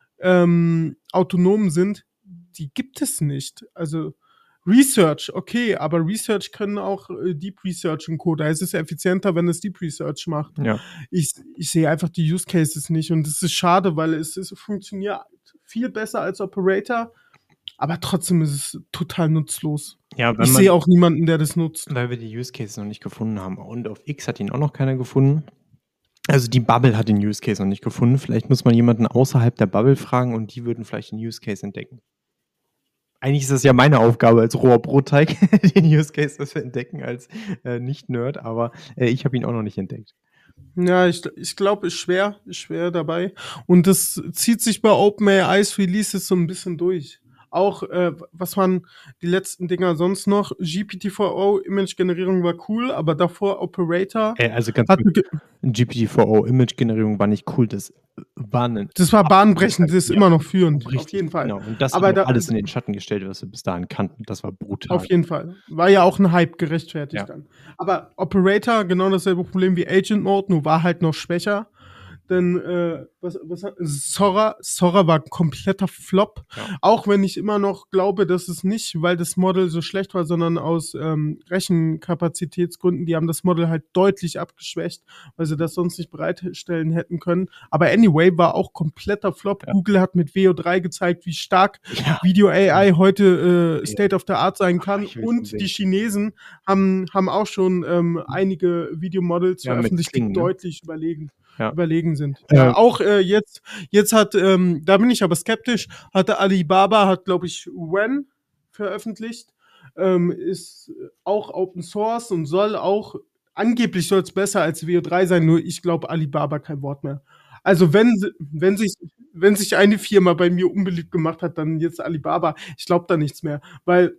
Speaker 3: autonom sind, die gibt es nicht. Also Research, okay, aber Research können auch Deep Research und Co. Da ist es effizienter, wenn es Deep Research macht.
Speaker 2: Ja.
Speaker 3: Ich sehe einfach die Use Cases nicht und das ist schade, weil es funktioniert viel besser als Operator, aber trotzdem ist es total nutzlos.
Speaker 2: Ja,
Speaker 3: Ich sehe auch niemanden, der das nutzt.
Speaker 2: Weil wir die Use Cases noch nicht gefunden haben. Und auf X hat ihn auch noch keiner gefunden. Also die Bubble hat den Use Case noch nicht gefunden. Vielleicht muss man jemanden außerhalb der Bubble fragen und die würden vielleicht den Use Case entdecken. Eigentlich ist das ja meine Aufgabe als roher Brotteig, den Use Case zu entdecken als Nicht-Nerd, aber ich habe ihn auch noch nicht entdeckt.
Speaker 3: Ja, ich glaube, ist schwer dabei. Und das zieht sich bei OpenAI's Releases so ein bisschen durch. Auch, was waren die letzten Dinger sonst noch? GPT-4o Image-Generierung war cool, aber davor Operator.
Speaker 2: Also ganz gut, GPT-4o Image-Generierung war nicht cool, das war bahnbrechend,
Speaker 3: das ist immer noch führend,
Speaker 2: richtig,
Speaker 3: auf jeden Fall.
Speaker 2: Genau. Und das
Speaker 3: aber
Speaker 2: hat alles in den Schatten gestellt, was wir bis dahin kannten. Das war brutal.
Speaker 3: Auf jeden Fall. War ja auch ein Hype gerechtfertigt
Speaker 2: Ja.
Speaker 3: dann. Aber Operator, genau dasselbe Problem wie Agent Mode, nur war halt noch schwächer. Denn Sora war ein kompletter Flop.
Speaker 2: Ja.
Speaker 3: Auch wenn ich immer noch glaube, dass es nicht, weil das Model so schlecht war, sondern aus Rechenkapazitätsgründen. Die haben das Model halt deutlich abgeschwächt, weil sie das sonst nicht bereitstellen hätten können. Aber anyway, war auch kompletter Flop.
Speaker 2: Ja.
Speaker 3: Google hat mit VO3 gezeigt, wie stark Video AI heute State of the Art sein kann. Und die Chinesen haben auch schon einige Videomodels veröffentlicht, die deutlich überlegen sind. Auch jetzt hat, da bin ich aber skeptisch, hatte Alibaba, glaube ich, Wen veröffentlicht, ist auch Open Source und angeblich soll es besser als VO3 sein, nur ich glaube Alibaba kein Wort mehr. Also wenn sich eine Firma bei mir unbeliebt gemacht hat, dann jetzt Alibaba. Ich glaube da nichts mehr, weil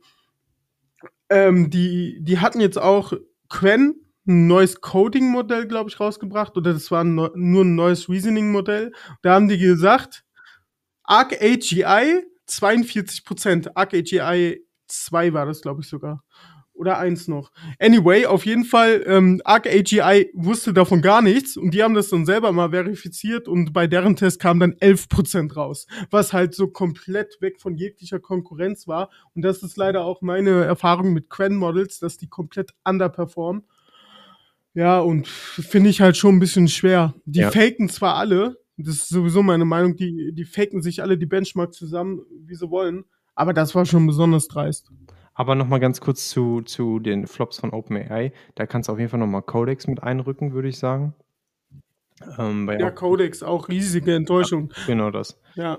Speaker 3: die hatten jetzt auch Qwen, ein neues Coding-Modell, glaube ich, rausgebracht. Oder das war nur ein neues Reasoning-Modell. Da haben die gesagt, Arc AGI 42%. Arc AGI 2 war das, glaube ich, sogar. Oder 1 noch. Anyway, auf jeden Fall, Arc AGI wusste davon gar nichts. Und die haben das dann selber mal verifiziert. Und bei deren Test kam dann 11% raus. Was halt so komplett weg von jeglicher Konkurrenz war. Und das ist leider auch meine Erfahrung mit Qwen-Models, dass die komplett underperformen. Ja, und finde ich halt schon ein bisschen schwer. Die faken zwar alle, das ist sowieso meine Meinung, die faken sich alle die Benchmark zusammen, wie sie wollen, aber das war schon besonders dreist.
Speaker 2: Aber nochmal ganz kurz zu den Flops von OpenAI. Da kannst du auf jeden Fall nochmal Codex mit einrücken, würde ich sagen.
Speaker 3: Codex, auch riesige Enttäuschung.
Speaker 2: Ja, genau das.
Speaker 3: Ja.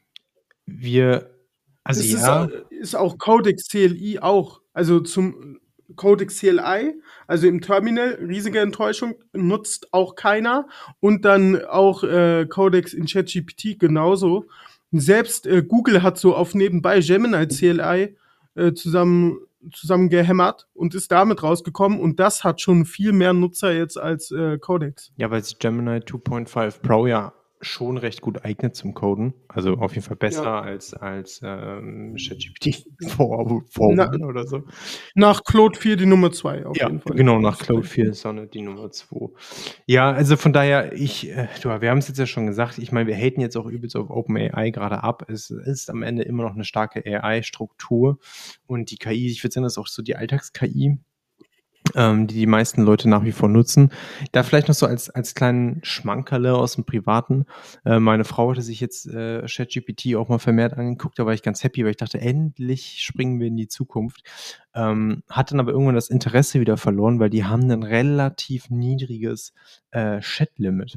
Speaker 3: Ist auch Codex CLI auch. Also zum Codex CLI, also im Terminal, riesige Enttäuschung, nutzt auch keiner. Und dann auch Codex in ChatGPT genauso. Selbst Google hat so auf nebenbei Gemini CLI zusammen gehämmert und ist damit rausgekommen. Und das hat schon viel mehr Nutzer jetzt als Codex.
Speaker 2: Ja, weil sich Gemini 2.5 Pro ja schon recht gut eignet zum Coden. Also auf jeden Fall besser als ChatGPT 4 oder so.
Speaker 3: Nach Claude 4 die Nummer 2 auf jeden Fall.
Speaker 2: Genau, nach Claude 4 ist Sonne die Nummer 2. Ja, also von daher, wir haben es jetzt ja schon gesagt, ich meine, wir haten jetzt auch übelst auf OpenAI gerade ab. Es ist am Ende immer noch eine starke AI-Struktur und die KI, ich würde sagen, das ist auch so die Alltags-KI, die meisten Leute nach wie vor nutzen. Da vielleicht noch so als kleinen Schmankerle aus dem Privaten. Meine Frau hatte sich jetzt ChatGPT auch mal vermehrt angeguckt, da war ich ganz happy, weil ich dachte, endlich springen wir in die Zukunft. Hat dann aber irgendwann das Interesse wieder verloren, weil die haben ein relativ niedriges Chat-Limit.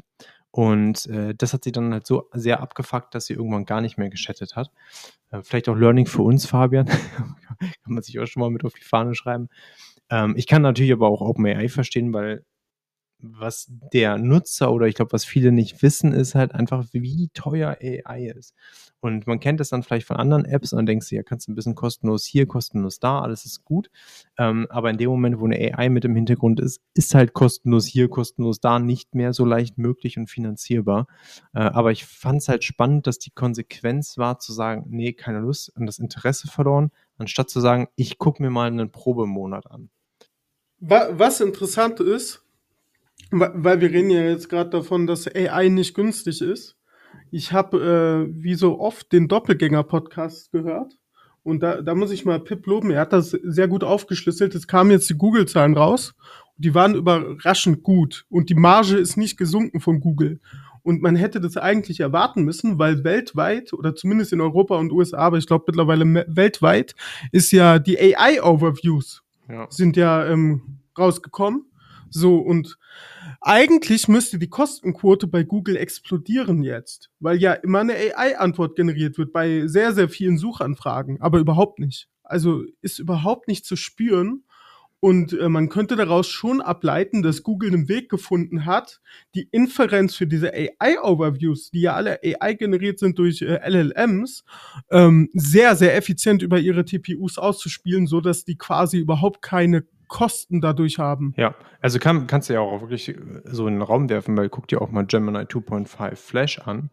Speaker 2: Und das hat sie dann halt so sehr abgefuckt, dass sie irgendwann gar nicht mehr geschattet hat. Vielleicht auch Learning für uns, Fabian. Kann man sich auch schon mal mit auf die Fahne schreiben. Ich kann natürlich aber auch OpenAI verstehen, weil was der Nutzer oder ich glaube, was viele nicht wissen, ist halt einfach, wie teuer AI ist. Und man kennt das dann vielleicht von anderen Apps und dann denkst du, ja, kannst du ein bisschen kostenlos hier, kostenlos da, alles ist gut. Aber in dem Moment, wo eine AI mit im Hintergrund ist halt kostenlos hier, kostenlos da nicht mehr so leicht möglich und finanzierbar. Aber ich fand es halt spannend, dass die Konsequenz war, zu sagen, nee, keine Lust und das Interesse verloren, anstatt zu sagen, ich gucke mir mal einen Probemonat an.
Speaker 3: Was interessant ist, weil wir reden ja jetzt gerade davon, dass AI nicht günstig ist. Ich habe wie so oft den Doppelgänger-Podcast gehört. Und da muss ich mal Pip loben. Er hat das sehr gut aufgeschlüsselt. Es kamen jetzt die Google-Zahlen raus. Und die waren überraschend gut. Und die Marge ist nicht gesunken von Google. Und man hätte das eigentlich erwarten müssen, weil weltweit, oder zumindest in Europa und USA, aber ich glaube mittlerweile weltweit, ist ja die AI-Overviews sind ja rausgekommen. So, und eigentlich müsste die Kostenquote bei Google explodieren jetzt, weil ja immer eine AI-Antwort generiert wird bei sehr, sehr vielen Suchanfragen, aber überhaupt nicht. Also ist überhaupt nicht zu spüren. Und man könnte daraus schon ableiten, dass Google einen Weg gefunden hat, die Inferenz für diese AI-Overviews, die ja alle AI generiert sind durch LLMs, sehr, sehr effizient über ihre TPUs auszuspielen, so dass die quasi überhaupt keine Kosten dadurch haben.
Speaker 2: Ja, also kannst du ja auch wirklich so in den Raum werfen, weil guck dir auch mal Gemini 2.5 Flash an,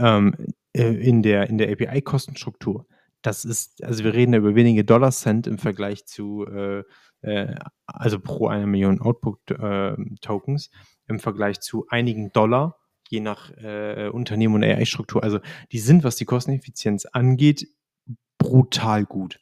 Speaker 2: in der API-Kostenstruktur. Das ist, also wir reden über wenige Dollar-Cent im Vergleich zu, also pro 1 Million Output-Tokens, im Vergleich zu einigen Dollar, je nach Unternehmen und AI-Struktur. Also die sind, was die Kosteneffizienz angeht, brutal gut.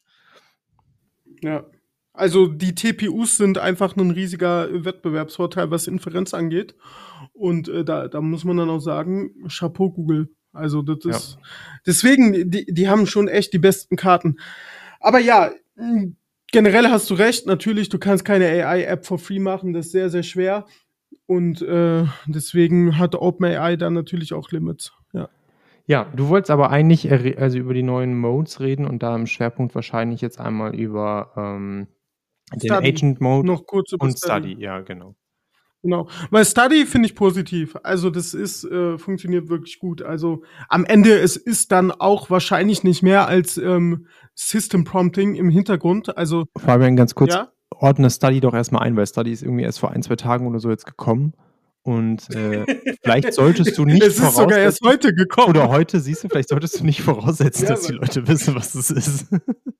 Speaker 3: Ja. Also die TPUs sind einfach ein riesiger Wettbewerbsvorteil, was Inferenz angeht. Und da muss man dann auch sagen, Chapeau Google. Also das ist deswegen, die haben schon echt die besten Karten. Aber ja, generell hast du recht, natürlich, du kannst keine AI-App for free machen, das ist sehr, sehr schwer. Und deswegen hat OpenAI dann natürlich auch Limits, ja.
Speaker 2: Ja, du wolltest aber eigentlich also über die neuen Modes reden und da im Schwerpunkt wahrscheinlich jetzt einmal über den Agent-Mode
Speaker 3: noch kurz über
Speaker 2: und Study, ja, genau.
Speaker 3: Genau, weil Study finde ich positiv. Also das ist funktioniert wirklich gut. Also am Ende, es ist dann auch wahrscheinlich nicht mehr als System Prompting im Hintergrund. Also
Speaker 2: Fabian, ganz kurz, ordne Study doch erstmal ein, weil Study ist irgendwie erst vor 1-2 Tagen oder so jetzt gekommen. Und vielleicht solltest du nicht
Speaker 3: es ist sogar erst heute gekommen.
Speaker 2: Oder heute, siehst du, vielleicht solltest du nicht voraussetzen, dass die Leute wissen, was das ist.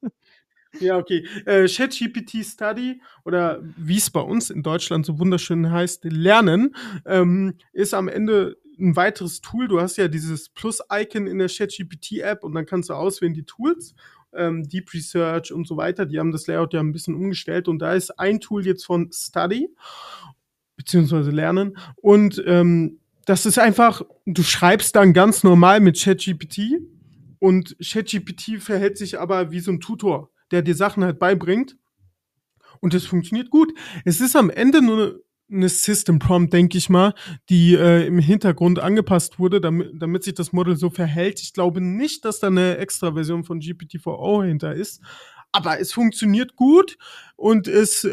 Speaker 3: Ja, okay. ChatGPT Study oder wie es bei uns in Deutschland so wunderschön heißt, Lernen, ist am Ende ein weiteres Tool. Du hast ja dieses Plus-Icon in der ChatGPT-App und dann kannst du auswählen die Tools, Deep Research und so weiter. Die haben das Layout ja ein bisschen umgestellt und da ist ein Tool jetzt von Study, beziehungsweise Lernen und das ist einfach, du schreibst dann ganz normal mit ChatGPT und ChatGPT verhält sich aber wie so ein Tutor, der dir Sachen halt beibringt. Und das funktioniert gut. Es ist am Ende nur eine System Prompt, denke ich mal, die im Hintergrund angepasst wurde, damit sich das Model so verhält. Ich glaube nicht, dass da eine extra Version von GPT-4o hinter ist. Aber es funktioniert gut und es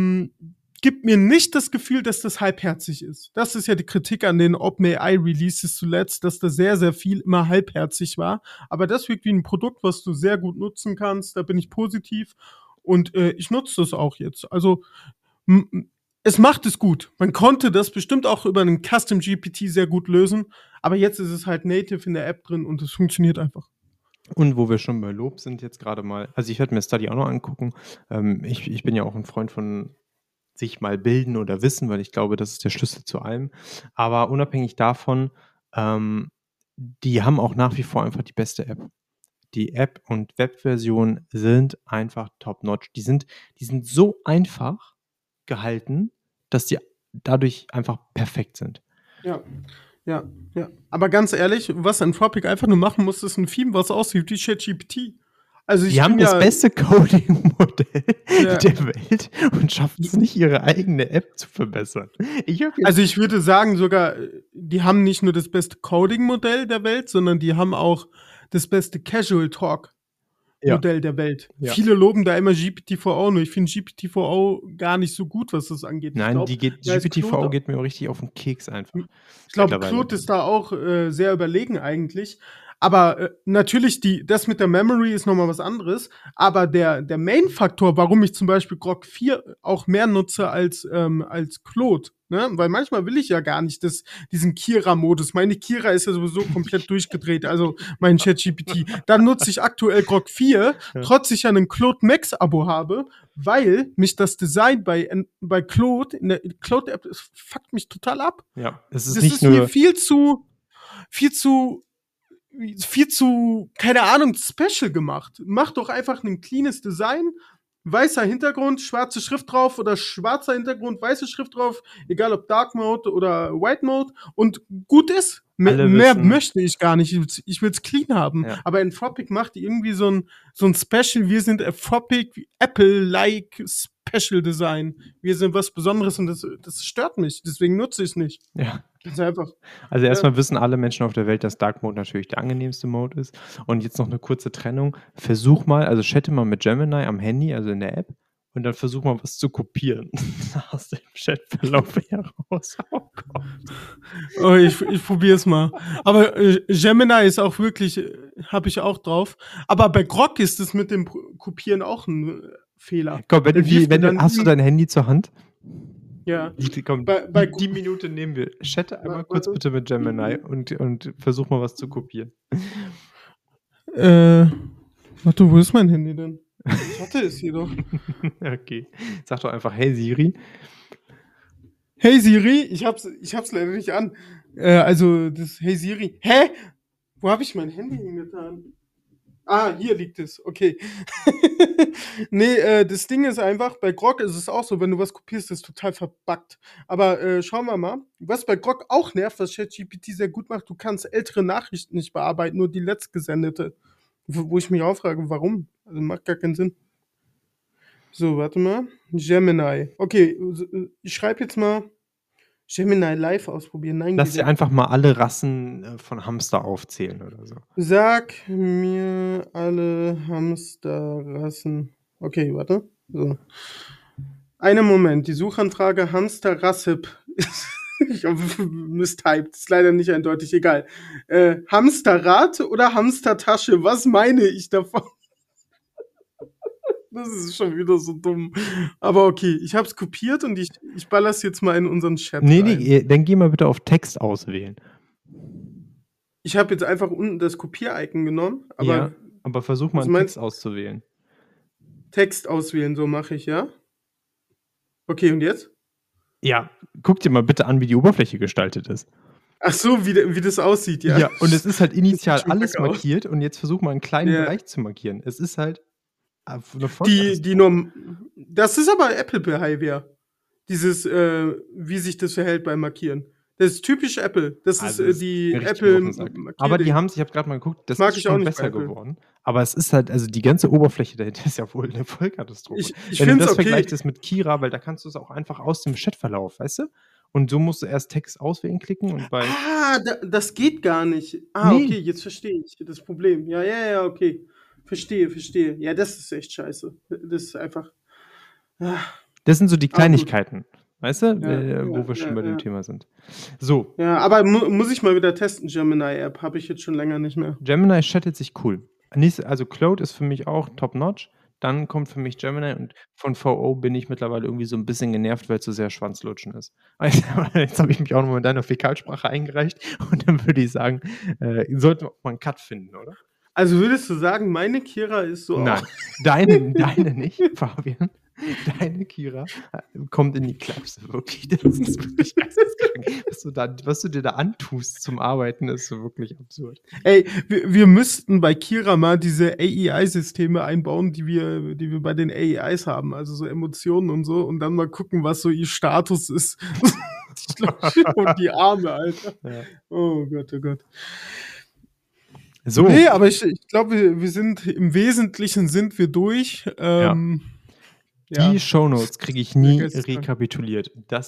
Speaker 3: gibt mir nicht das Gefühl, dass das halbherzig ist. Das ist ja die Kritik an den OpenAI-Releases zuletzt, dass da sehr, sehr viel immer halbherzig war. Aber das wirkt wie ein Produkt, was du sehr gut nutzen kannst. Da bin ich positiv und ich nutze das auch jetzt. Also es macht es gut. Man konnte das bestimmt auch über einen Custom GPT sehr gut lösen. Aber jetzt ist es halt native in der App drin und es funktioniert einfach.
Speaker 2: Und wo wir schon bei Lob sind jetzt gerade mal, also ich werde mir Study auch noch angucken. Ich bin ja auch ein Freund von sich mal bilden oder wissen, weil ich glaube, das ist der Schlüssel zu allem. Aber unabhängig davon, die haben auch nach wie vor einfach die beste App. Die App- und Webversion sind einfach top-notch. Die sind so einfach gehalten, dass die dadurch einfach perfekt sind.
Speaker 3: Ja. Aber ganz ehrlich, was Anthropic einfach nur machen muss, ist ein Theme, was aussieht wie ChatGPT. Also ich
Speaker 2: Die haben
Speaker 3: bin
Speaker 2: das
Speaker 3: ja,
Speaker 2: beste Coding-Modell
Speaker 3: ja,
Speaker 2: der Welt und schaffen es nicht, ihre eigene App zu verbessern. Ich habe jetzt
Speaker 3: also ich würde sagen sogar, die haben nicht nur das beste Coding-Modell der Welt, sondern die haben auch das beste Casual Talk
Speaker 2: ja,
Speaker 3: Modell der Welt.
Speaker 2: ja.
Speaker 3: Viele loben da immer GPT-4o, nur ich finde GPT-4o gar nicht so gut, was das angeht.
Speaker 2: Nein,
Speaker 3: Da ist
Speaker 2: GPT-V
Speaker 3: Claude,
Speaker 2: geht mir richtig auf den Keks einfach
Speaker 3: ich glaube,
Speaker 2: mittlerweile.
Speaker 3: Claude ist da auch sehr überlegen eigentlich. Aber natürlich, das mit der Memory ist nochmal was anderes. Aber der Main-Faktor, warum ich zum Beispiel Grok 4 auch mehr nutze als Claude, ne? Weil manchmal will ich ja gar nicht diesen Kira-Modus. Meine Kira ist ja sowieso komplett durchgedreht, also mein ChatGPT. Dann nutze ich aktuell Grok 4,
Speaker 2: Ja.
Speaker 3: trotz ich ja einen Claude Max-Abo habe, weil mich das Design bei Claude, in der Claude-App, das fuckt mich total ab.
Speaker 2: Ja, es ist
Speaker 3: Das
Speaker 2: nicht
Speaker 3: ist mir
Speaker 2: nur.
Speaker 3: viel zu, keine Ahnung, special gemacht. Mach doch einfach ein cleanes Design, weißer Hintergrund, schwarze Schrift drauf oder schwarzer Hintergrund, weiße Schrift drauf, egal ob Dark Mode oder White Mode und gut ist.
Speaker 2: Alle
Speaker 3: Mehr
Speaker 2: wissen-
Speaker 3: möchte ich gar nicht. Ich will's clean haben.
Speaker 2: Ja.
Speaker 3: Aber Anthropic macht irgendwie so ein Special. Wir sind Anthropic, Apple-like Special Design. Wir sind was Besonderes und das stört mich. Deswegen nutze ich es nicht.
Speaker 2: Ja.
Speaker 3: Ganz einfach.
Speaker 2: Also erstmal wissen alle Menschen auf der Welt, dass Dark Mode natürlich der angenehmste Mode ist. Und jetzt noch eine kurze Trennung. Versuch mal, also chatte mal mit Gemini am Handy, also in der App, und dann versuch mal was zu kopieren aus dem Chatverlauf heraus. Oh Gott.
Speaker 3: Oh, ich probiere es mal. Aber Gemini ist auch wirklich, habe ich auch drauf. Aber bei Grok ist es mit dem Kopieren auch ein Fehler.
Speaker 2: Komm,
Speaker 3: Der wirft mir dann
Speaker 2: hast du dein Handy zur Hand?
Speaker 3: Ja.
Speaker 2: Komm,
Speaker 3: Bei-
Speaker 2: die Minute nehmen wir. Chatte einmal
Speaker 3: Warte.
Speaker 2: kurz bitte mit Gemini und versuch mal was zu kopieren.
Speaker 3: Warte, wo ist mein Handy denn? Ich hatte es hier doch.
Speaker 2: Okay. Sag doch einfach, hey Siri.
Speaker 3: Hey Siri, ich hab's leider nicht an. Also das Hey Siri. Hä? Wo habe ich mein Handy hingetan? Ah, hier liegt es. Okay. Nee, das Ding ist einfach, bei Grok ist es auch so, wenn du was kopierst, ist es total verbuggt. Aber schauen wir mal. Was bei Grok auch nervt, was ChatGPT sehr gut macht, du kannst ältere Nachrichten nicht bearbeiten, nur die letztgesendete. Wo ich mich auch frage, warum? Also macht gar keinen Sinn. So, warte mal. Gemini. Okay, ich schreibe jetzt mal Gemini live ausprobieren. Nein,
Speaker 2: Lass
Speaker 3: geht
Speaker 2: dir
Speaker 3: nicht.
Speaker 2: einfach mal alle Rassen von Hamster aufzählen oder so.
Speaker 3: Sag mir alle Hamsterrassen. Okay, warte. So. Einen Moment. Die Suchanfrage Hamsterrassip. Ich hoffe, misstyped. Ist leider nicht eindeutig. Egal. Hamsterrad oder Hamstertasche? Was meine ich davon? Das ist schon wieder so dumm. Aber okay, ich habe es kopiert und ich baller's jetzt mal in unseren Chat rein.
Speaker 2: Nee, dann geh mal bitte auf Text auswählen.
Speaker 3: Ich habe jetzt einfach unten das Kopier-Icon genommen, aber
Speaker 2: Ja, aber versuch mal
Speaker 3: was
Speaker 2: einen
Speaker 3: meinst-
Speaker 2: Text auszuwählen.
Speaker 3: Text auswählen, so mache ich, ja? Okay, und jetzt?
Speaker 2: Ja, guck dir mal bitte an, wie die Oberfläche gestaltet ist.
Speaker 3: Ach so, wie das aussieht, ja.
Speaker 2: Ja, und es ist halt initial
Speaker 3: Das sieht schon
Speaker 2: alles
Speaker 3: kacke aus.
Speaker 2: markiert und jetzt versuch mal einen kleinen
Speaker 3: Ja.
Speaker 2: Bereich zu markieren. Es ist halt eine
Speaker 3: Das ist aber Apple-Behavior. Dieses, wie sich das verhält beim Markieren. Das ist typisch Apple. Das
Speaker 2: Also,
Speaker 3: ist
Speaker 2: es
Speaker 3: die
Speaker 2: mir richtig
Speaker 3: Apple
Speaker 2: auf den Sack.
Speaker 3: Markierding.
Speaker 2: Aber die haben es, ich habe gerade mal geguckt, das
Speaker 3: Mag
Speaker 2: ist
Speaker 3: ich auch
Speaker 2: schon
Speaker 3: nicht
Speaker 2: besser
Speaker 3: bei Apple.
Speaker 2: geworden. Aber es ist halt, also die ganze Oberfläche dahinter ist ja wohl eine Vollkatastrophe.
Speaker 3: Ich
Speaker 2: Wenn du
Speaker 3: finde es
Speaker 2: das
Speaker 3: okay.
Speaker 2: vergleichst mit Kira, weil da kannst du es auch einfach aus dem Chatverlauf, weißt du? Und so musst du erst Text auswählen klicken und bei.
Speaker 3: Ah, das geht gar nicht. Ah,
Speaker 2: Nee.
Speaker 3: okay, jetzt verstehe ich das Problem. Ja, okay. Verstehe. Ja, das ist echt scheiße. Das ist einfach. Ah,
Speaker 2: Das sind so die
Speaker 3: gut.
Speaker 2: Kleinigkeiten, weißt du,
Speaker 3: Ja,
Speaker 2: wo wir schon bei dem
Speaker 3: ja.
Speaker 2: Thema sind. So,
Speaker 3: ja, aber muss ich mal wieder testen, Gemini-App. Habe ich jetzt schon länger nicht mehr.
Speaker 2: Gemini chattet sich cool. Also Claude ist für mich auch top-notch. Dann kommt für mich Gemini und von VO bin ich mittlerweile irgendwie so ein bisschen genervt, weil es so sehr Schwanzlutschen ist. Jetzt habe ich mich auch noch mal in deiner Fäkalsprache eingereicht und dann würde ich sagen, sollten wir auch mal einen Cut finden, oder?
Speaker 3: Also würdest du sagen, meine Kira ist so.
Speaker 2: Nein, deine nicht, Fabian. Deine Kira kommt in die Klapse, wirklich. Das ist wirklich geisteskrank. Was du dir da antust zum Arbeiten, ist so wirklich absurd.
Speaker 3: Ey, wir müssten bei Kira mal diese AEI-Systeme einbauen, die wir bei den AEIs haben, also so Emotionen und so, und dann mal gucken, was so ihr Status ist. Und die Arme, Alter.
Speaker 2: Ja.
Speaker 3: Oh Gott, oh Gott.
Speaker 2: So.
Speaker 3: Nee, aber ich glaube, wir sind im Wesentlichen sind wir durch.
Speaker 2: Die Shownotes kriege ich nie
Speaker 3: Ja, geisteskrank.
Speaker 2: rekapituliert. Was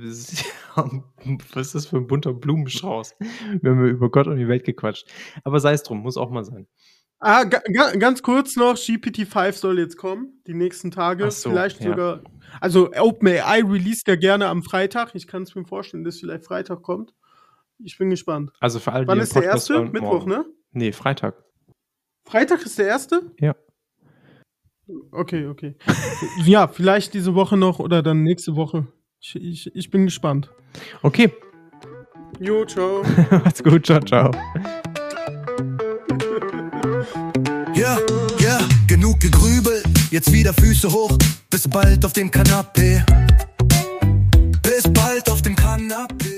Speaker 2: ist das für ein bunter Blumenstrauß? Wir haben über Gott und die Welt gequatscht. Aber sei es drum, muss auch mal sein.
Speaker 3: Ganz kurz noch, GPT-5 soll jetzt kommen, die nächsten Tage.
Speaker 2: Ach so,
Speaker 3: vielleicht
Speaker 2: ja.
Speaker 3: sogar, also OpenAI released ja gerne am Freitag. Ich kann es mir vorstellen, dass vielleicht Freitag kommt. Ich bin gespannt.
Speaker 2: Also für alle,
Speaker 3: Wann
Speaker 2: die
Speaker 3: ist der
Speaker 2: Podcast
Speaker 3: erste?
Speaker 2: hören,
Speaker 3: Mittwoch,
Speaker 2: morgen.
Speaker 3: ne?
Speaker 2: Nee, Freitag.
Speaker 3: Freitag ist der erste?
Speaker 2: Ja.
Speaker 3: Okay. Ja, vielleicht diese Woche noch oder dann nächste Woche. Ich bin gespannt.
Speaker 2: Okay.
Speaker 3: Jo, ciao.
Speaker 2: Macht's gut. Ciao, ciao.
Speaker 1: Ja, genug gegrübelt, jetzt wieder Füße hoch, bis bald auf dem Kanapee. Bis bald auf dem Kanapee.